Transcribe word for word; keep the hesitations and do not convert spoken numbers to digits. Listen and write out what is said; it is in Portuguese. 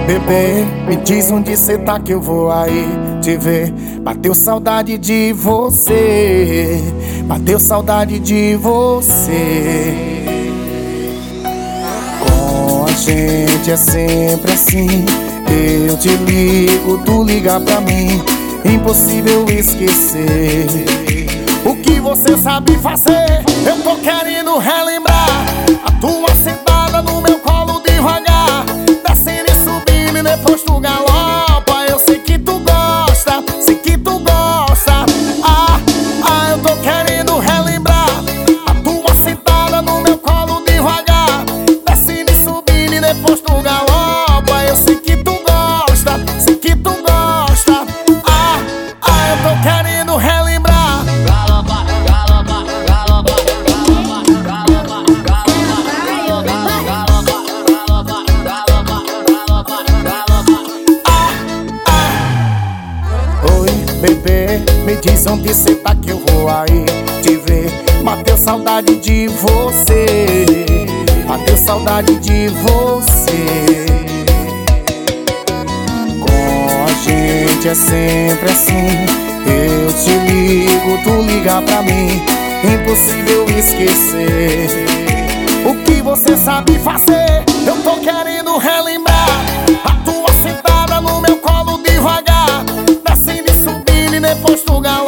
Bebê, me diz onde cê tá que eu vou aí te ver. Bateu saudade de você, bateu saudade de você. Com a gente é sempre assim, eu te ligo, tu liga pra mim. Impossível esquecer o que você sabe fazer. Eu tô querendo relembrar a tua sentada no meu colo devagar, descendo e subindo e depois tu galopa. Eu sei que tu gosta, sei que tu gosta. Ah, ah, eu tô querendo relembrar a tua sentada no meu colo devagar, descendo e subindo e depois tu galopa. Eu sei que tu gosta, sei que tu gosta. Ah, ah, eu tô querendo relembrar. Bebê, me diz onde cê tá que eu vou aí te ver. Bateu saudade de você, bateu saudade de você. Com a gente é sempre assim, eu te ligo, tu liga pra mim. Impossível esquecer o que você sabe fazer. Eu tô querendo relembrar a tua sentada no meu colo devagar, descendo e subindo e depois tu galopa.